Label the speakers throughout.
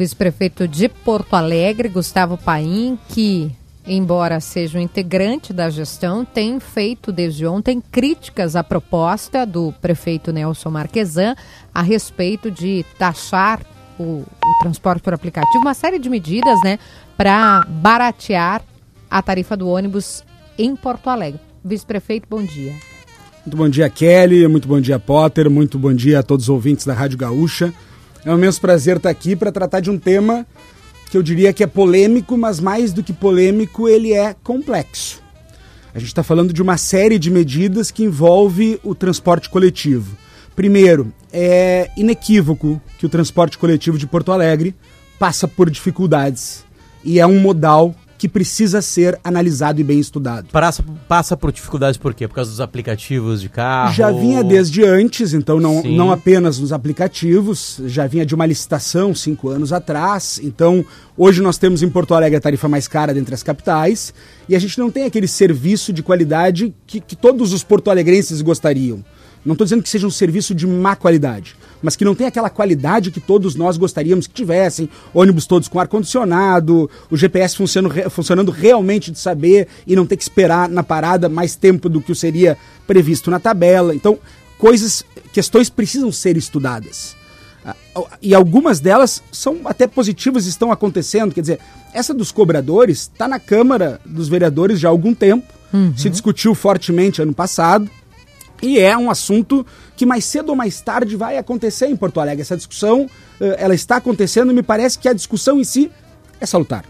Speaker 1: vice-prefeito de Porto Alegre, Gustavo Paim, que, embora seja um integrante da gestão, tem feito desde ontem críticas à proposta do prefeito Nelson Marquesan a respeito de taxar o transporte por aplicativo, uma série de medidas, né, para baratear a tarifa do ônibus em Porto Alegre. Vice-prefeito, bom dia.
Speaker 2: Muito bom dia, Kelly, muito bom dia, Potter, muito bom dia a todos os ouvintes da Rádio Gaúcha. É um imenso prazer estar aqui para tratar de um tema que eu diria que é polêmico, mas mais do que polêmico, ele é complexo. A gente está falando de uma série de medidas que envolve o transporte coletivo. Primeiro, é inequívoco que o transporte coletivo de Porto Alegre passa por dificuldades e é um modal que precisa ser analisado e bem estudado.
Speaker 3: Passa por dificuldades por quê? Por causa dos aplicativos de carro?
Speaker 2: Já vinha desde antes, então não apenas nos aplicativos, já vinha de uma licitação 5 anos atrás. Então, hoje nós temos em Porto Alegre a tarifa mais cara dentre as capitais e a gente não tem aquele serviço de qualidade que todos os porto-alegrenses gostariam. Não estou dizendo que seja um serviço de má qualidade, mas que não tem aquela qualidade que todos nós gostaríamos que tivessem, ônibus todos com ar-condicionado, o GPS funcionando realmente de saber e não ter que esperar na parada mais tempo do que seria previsto na tabela. Então, questões precisam ser estudadas. E algumas delas são até positivas e estão acontecendo. Quer dizer, essa dos cobradores está na Câmara dos Vereadores já há algum tempo, se discutiu fortemente ano passado. E é um assunto que mais cedo ou mais tarde vai acontecer em Porto Alegre. Essa discussão, ela está acontecendo e me parece que a discussão em si é salutar.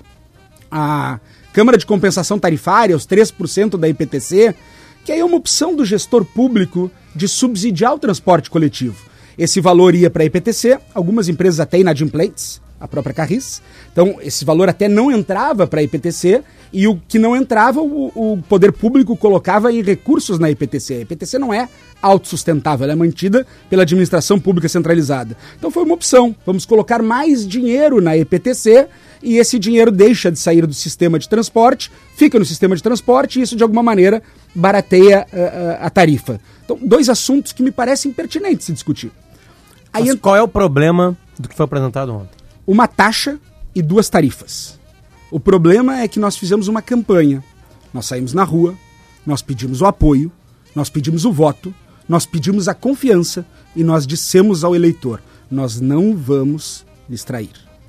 Speaker 2: A Câmara de Compensação Tarifária, os 3% da IPTC, que é uma opção do gestor público de subsidiar o transporte coletivo. Esse valor ia para a IPTC, algumas empresas até inadimplentes, a própria Carris. Então, esse valor até não entrava para a IPTC e o que não entrava, o poder público colocava em recursos na IPTC. A IPTC não é autossustentável, ela é mantida pela administração pública centralizada. Então foi uma opção, vamos colocar mais dinheiro na IPTC e esse dinheiro deixa de sair do sistema de transporte, fica no sistema de transporte e isso de alguma maneira barateia a tarifa. Então, 2 assuntos que me parecem pertinentes se discutir.
Speaker 3: Mas qual é o problema do que foi apresentado ontem?
Speaker 2: Uma taxa e 2 tarifas. O problema é que nós fizemos uma campanha, nós saímos na rua, nós pedimos o apoio, nós pedimos o voto, nós pedimos a confiança e nós dissemos ao eleitor, nós não vamos distrair.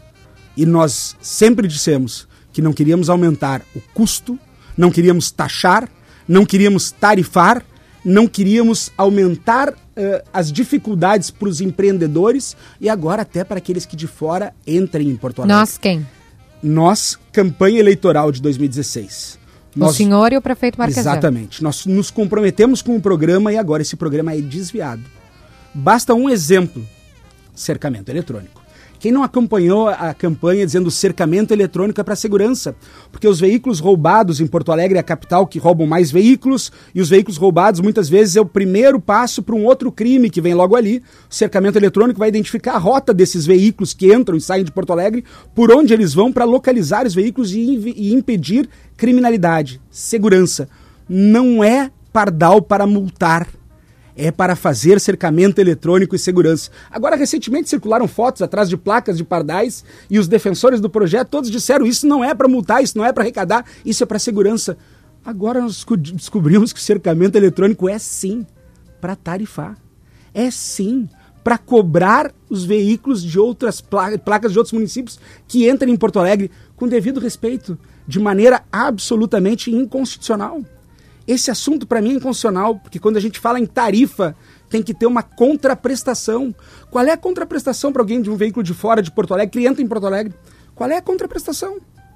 Speaker 2: E nós sempre dissemos que não queríamos aumentar o custo, não queríamos taxar, não queríamos tarifar, não queríamos aumentar as dificuldades para os empreendedores e agora até para aqueles que de fora entrem em Porto Alegre.
Speaker 1: Nós quem?
Speaker 2: Nós, campanha eleitoral de 2016.
Speaker 1: O senhor e o prefeito Marquesan.
Speaker 2: Exatamente. Nós nos comprometemos com o programa e agora esse programa é desviado. Basta um exemplo: cercamento eletrônico. Quem não acompanhou a campanha dizendo cercamento eletrônico é para segurança, porque os veículos roubados em Porto Alegre é a capital que roubam mais veículos, e os veículos roubados muitas vezes é o primeiro passo para um outro crime que vem logo ali. O cercamento eletrônico vai identificar a rota desses veículos que entram e saem de Porto Alegre, por onde eles vão para localizar os veículos e impedir criminalidade. Segurança. Não é pardal para multar. É para fazer cercamento eletrônico e segurança. Agora, recentemente circularam fotos atrás de placas de pardais e os defensores do projeto todos disseram isso não é para multar, isso não é para arrecadar, isso é para segurança. Agora nós descobrimos que o cercamento eletrônico é sim para tarifar. É sim para cobrar os veículos de outras placas de outros municípios que entram em Porto Alegre com devido respeito, de maneira absolutamente inconstitucional. Esse assunto para mim é inconstitucional, porque quando a gente fala em tarifa, tem que ter uma contraprestação. Qual é a contraprestação para alguém de um veículo de fora de Porto Alegre que entra em Porto Alegre? Qual é a contraprestação?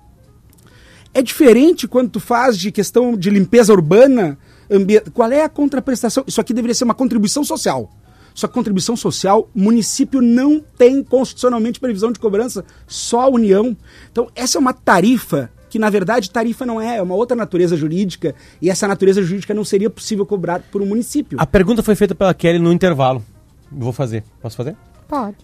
Speaker 2: É diferente quando tu faz de questão de limpeza urbana, qual é a contraprestação? Isso aqui deveria ser uma contribuição social. Só que contribuição social, município não tem constitucionalmente previsão de cobrança, só a União. Então essa é uma tarifa que na verdade tarifa não é uma outra natureza jurídica, e essa natureza jurídica não seria possível cobrar por um município.
Speaker 3: A pergunta foi feita pela Kelly no intervalo. Vou fazer. Posso fazer?
Speaker 1: Pode.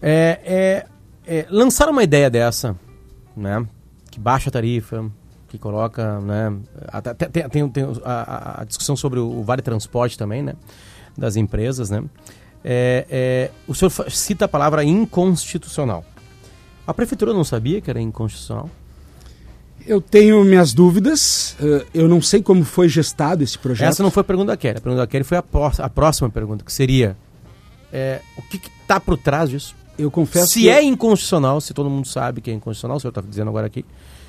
Speaker 3: Lançar uma ideia dessa, né, que baixa a tarifa, que coloca, né, tem a discussão sobre o Vale Transporte também, né, das empresas, né. O senhor cita a palavra inconstitucional. A prefeitura não sabia que era inconstitucional?
Speaker 2: Eu tenho minhas dúvidas, eu não sei como foi gestado esse projeto.
Speaker 3: Essa não foi a pergunta da Kelly. A pergunta da Kelly foi a próxima pergunta, que seria o que está por trás disso?
Speaker 2: Eu confesso
Speaker 3: se é inconstitucional, se todo mundo sabe que é inconstitucional, o senhor está dizendo agora aqui,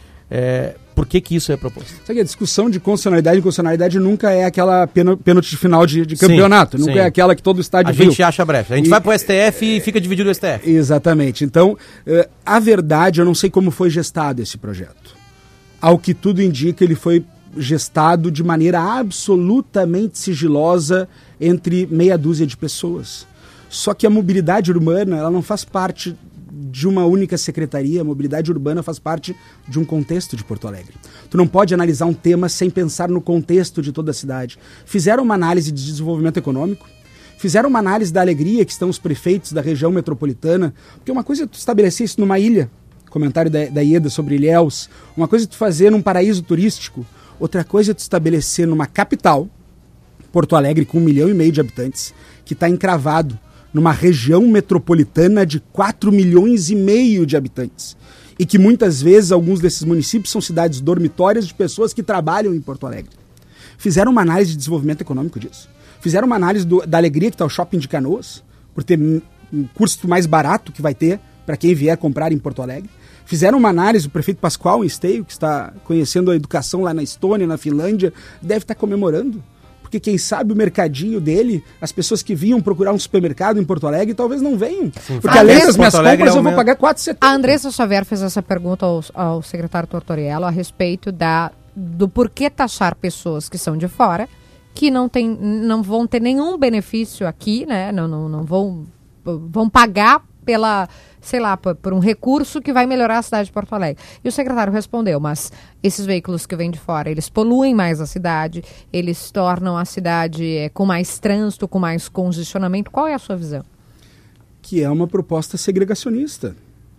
Speaker 3: por que isso é proposto?
Speaker 2: Sabe que a discussão de constitucionalidade e inconstitucionalidade nunca é aquela pênalti de final de campeonato, nunca é aquela que todo estádio viu.
Speaker 3: A gente acha breve. A gente vai pro STF e fica dividido o STF.
Speaker 2: Exatamente. Então, a verdade, eu não sei como foi gestado esse projeto. Ao que tudo indica, ele foi gestado de maneira absolutamente sigilosa entre meia dúzia de pessoas. Só que a mobilidade urbana, ela não faz parte de uma única secretaria, a mobilidade urbana faz parte de um contexto de Porto Alegre. Tu não pode analisar um tema sem pensar no contexto de toda a cidade. Fizeram uma análise de desenvolvimento econômico, fizeram uma análise da alegria que estão os prefeitos da região metropolitana, porque uma coisa é tu estabelecer isso numa ilha, comentário da Ieda sobre Ilhéus, uma coisa é tu fazer num paraíso turístico, outra coisa é tu estabelecer numa capital, Porto Alegre com 1,5 milhão de habitantes, que está encravado numa região metropolitana de 4,5 milhões de habitantes. E que muitas vezes alguns desses municípios são cidades dormitórias de pessoas que trabalham em Porto Alegre. Fizeram uma análise de desenvolvimento econômico disso. Fizeram uma análise da alegria que está o shopping de Canoas, por ter um custo mais barato que vai ter para quem vier comprar em Porto Alegre. Fizeram uma análise, o prefeito Pascoal em Esteio, que está conhecendo a educação lá na Estônia, na Finlândia, deve estar comemorando. Porque quem sabe o mercadinho dele, as pessoas que vinham procurar um supermercado em Porto Alegre talvez não venham. Sim, porque além das minhas compras eu vou pagar 4,70.
Speaker 1: A Andressa Xavier fez essa pergunta ao secretário Tortorello a respeito do porquê taxar pessoas que são de fora, que não vão ter nenhum benefício aqui, né? Não vão pagar por um recurso que vai melhorar a cidade de Porto Alegre. E o secretário respondeu, mas esses veículos que vêm de fora, eles poluem mais a cidade, eles tornam a cidade com mais trânsito, com mais congestionamento. Qual é a sua visão?
Speaker 2: Que é uma proposta segregacionista.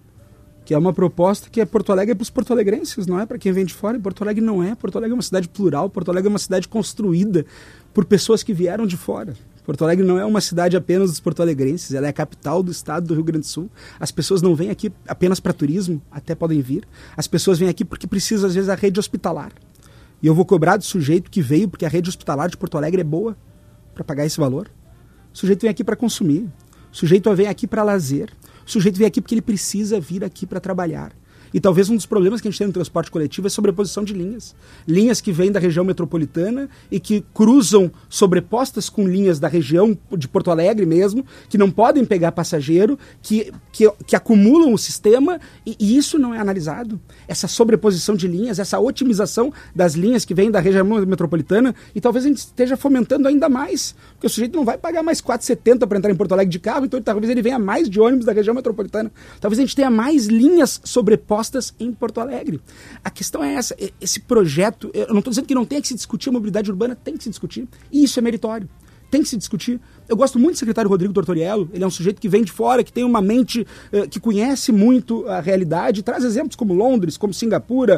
Speaker 2: Que é uma proposta que Porto Alegre é para os porto-alegrenses, não é para quem vem de fora. E Porto Alegre não é. Porto Alegre é uma cidade plural, Porto Alegre é uma cidade construída por pessoas que vieram de fora. Porto Alegre não é uma cidade apenas dos porto-alegrenses, ela é a capital do estado do Rio Grande do Sul. As pessoas não vêm aqui apenas para turismo, até podem vir. As pessoas vêm aqui porque precisam, às vezes, da rede hospitalar. E eu vou cobrar do sujeito que veio porque a rede hospitalar de Porto Alegre é boa para pagar esse valor. O sujeito vem aqui para consumir, o sujeito vem aqui para lazer, o sujeito vem aqui porque ele precisa vir aqui para trabalhar. E talvez um dos problemas que a gente tem no transporte coletivo é a sobreposição de linhas. Linhas que vêm da região metropolitana e que cruzam sobrepostas com linhas da região de Porto Alegre mesmo, que não podem pegar passageiro, que acumulam o sistema e isso não é analisado. Essa sobreposição de linhas, essa otimização das linhas que vêm da região metropolitana, e talvez a gente esteja fomentando ainda mais, porque o sujeito não vai pagar mais 4,70 para entrar em Porto Alegre de carro, então talvez ele venha mais de ônibus da região metropolitana. Talvez a gente tenha mais linhas sobrepostas em Porto Alegre. A questão é essa, esse projeto, eu não estou dizendo que não tem que se discutir a mobilidade urbana, tem que se discutir, e isso é meritório, tem que se discutir. Eu gosto muito do secretário Rodrigo Tortorello, ele é um sujeito que vem de fora, que tem uma mente que conhece muito a realidade, traz exemplos como Londres, como Singapura,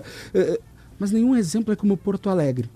Speaker 2: mas nenhum exemplo é como Porto Alegre,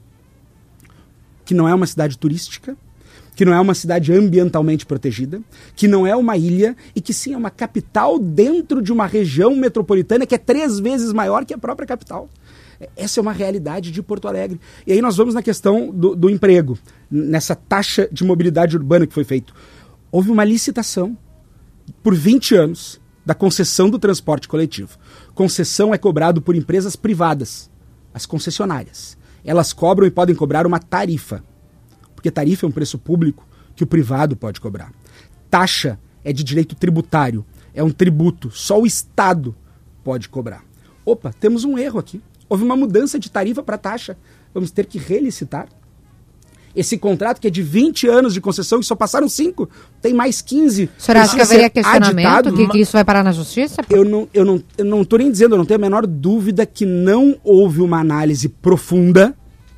Speaker 2: que não é uma cidade turística, que não é uma cidade ambientalmente protegida, que não é uma ilha e que sim é uma capital dentro de uma região metropolitana que é 3 vezes maior que a própria capital. Essa é uma realidade de Porto Alegre. E aí nós vamos na questão do emprego, nessa taxa de mobilidade urbana que foi feita. Houve uma licitação por 20 anos da concessão do transporte coletivo. Concessão é cobrado por empresas privadas, as concessionárias. Elas cobram e podem cobrar uma tarifa. Porque tarifa é um preço público que o privado pode cobrar. Taxa é de direito tributário, é um tributo, só o Estado pode cobrar. Opa, temos um erro aqui. Houve uma mudança de tarifa para taxa. Vamos ter que relicitar. Esse contrato que é de 20 anos de concessão e só passaram 5, tem mais 15.
Speaker 1: O senhor acha que haveria questionamento, que isso vai parar na justiça?
Speaker 2: Eu não estou nem dizendo, eu não tenho a menor dúvida que não houve uma análise profunda,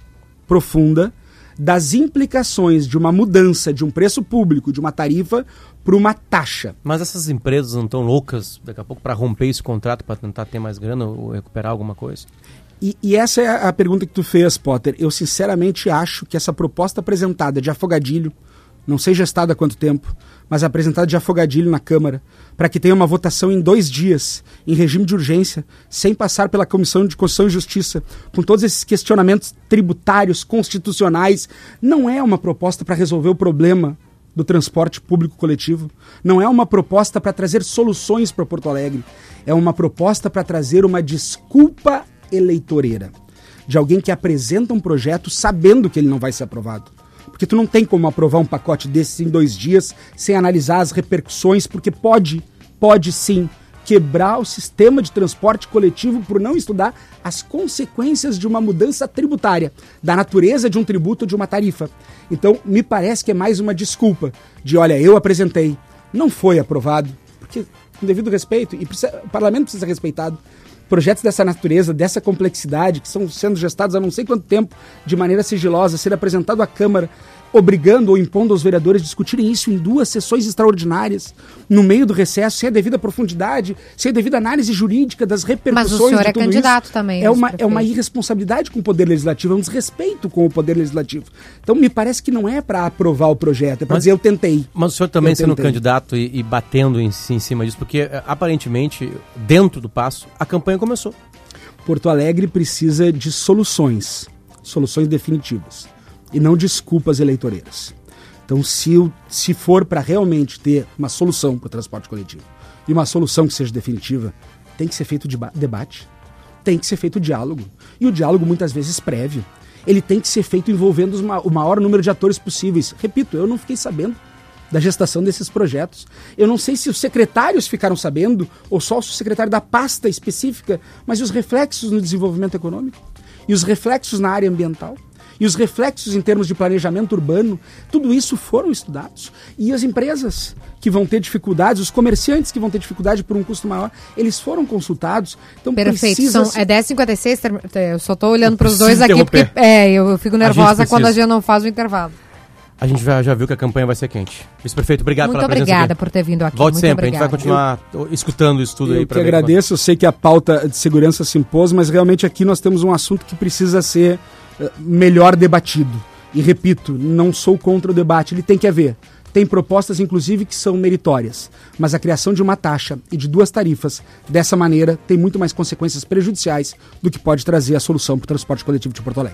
Speaker 2: das implicações de uma mudança de um preço público, de uma tarifa, para uma taxa.
Speaker 3: Mas essas empresas não estão loucas daqui a pouco para romper esse contrato, para tentar ter mais grana ou recuperar alguma coisa?
Speaker 2: E essa é a pergunta que tu fez, Potter. Eu sinceramente acho que essa proposta apresentada de afogadilho, não sei gestada há quanto tempo, mas apresentada de afogadilho na Câmara, para que tenha uma votação em 2 dias, em regime de urgência, sem passar pela Comissão de Constituição e Justiça, com todos esses questionamentos tributários, constitucionais, não é uma proposta para resolver o problema do transporte público coletivo, não é uma proposta para trazer soluções para Porto Alegre, é uma proposta para trazer uma desculpa eleitoreira, de alguém que apresenta um projeto sabendo que ele não vai ser aprovado. Porque tu não tem como aprovar um pacote desses em 2 dias sem analisar as repercussões, porque pode sim quebrar o sistema de transporte coletivo por não estudar as consequências de uma mudança tributária, da natureza de um tributo ou de uma tarifa. Então, me parece que é mais uma desculpa de, olha, eu apresentei, não foi aprovado, porque, com devido respeito, e o parlamento precisa ser respeitado, projetos dessa natureza, dessa complexidade, que estão sendo gestados há não sei quanto tempo, de maneira sigilosa, ser apresentado à Câmara, obrigando ou impondo aos vereadores a discutirem isso em 2 sessões extraordinárias, no meio do recesso, sem a devida profundidade, sem a devida análise jurídica das repercussões de tudo isso.
Speaker 1: Mas o senhor é candidato também.
Speaker 2: É uma irresponsabilidade com o Poder Legislativo, é um desrespeito com o Poder Legislativo. Então, me parece que não é para aprovar o projeto, é para dizer eu tentei.
Speaker 3: Mas o senhor também sendo candidato e batendo em cima disso, porque aparentemente, dentro do passo, a campanha começou.
Speaker 2: Porto Alegre precisa de soluções definitivas, e não desculpas eleitoreiras. Então, se for para realmente ter uma solução para o transporte coletivo, e uma solução que seja definitiva, tem que ser feito debate, tem que ser feito diálogo, e o diálogo muitas vezes prévio. Ele tem que ser feito envolvendo o maior número de atores possíveis. Repito, eu não fiquei sabendo da gestação desses projetos. Eu não sei se os secretários ficaram sabendo, ou só o secretário da pasta específica, mas e os reflexos no desenvolvimento econômico? E os reflexos na área ambiental? E os reflexos em termos de planejamento urbano? Tudo isso foram estudados. E as empresas que vão ter dificuldades, os comerciantes que vão ter dificuldade por um custo maior, eles foram consultados. Então,
Speaker 1: perfeito. É 10h56, eu só estou olhando para os dois aqui, porque eu fico nervosa quando a gente não faz o intervalo.
Speaker 3: A gente já viu que a campanha vai ser quente. Vice-prefeito, obrigado pela presença.
Speaker 1: Muito obrigada por ter vindo aqui.
Speaker 3: Volte
Speaker 1: muito
Speaker 3: sempre,
Speaker 1: obrigada.
Speaker 3: A gente vai continuar escutando isso tudo aí.
Speaker 2: Eu que agradeço, eu sei que a pauta de segurança se impôs, mas realmente aqui nós temos um assunto que precisa ser melhor debatido. E repito, não sou contra o debate, ele tem que haver. Tem propostas, inclusive, que são meritórias. Mas a criação de uma taxa e de 2 tarifas, dessa maneira, tem muito mais consequências prejudiciais do que pode trazer a solução para o transporte coletivo de Porto Alegre.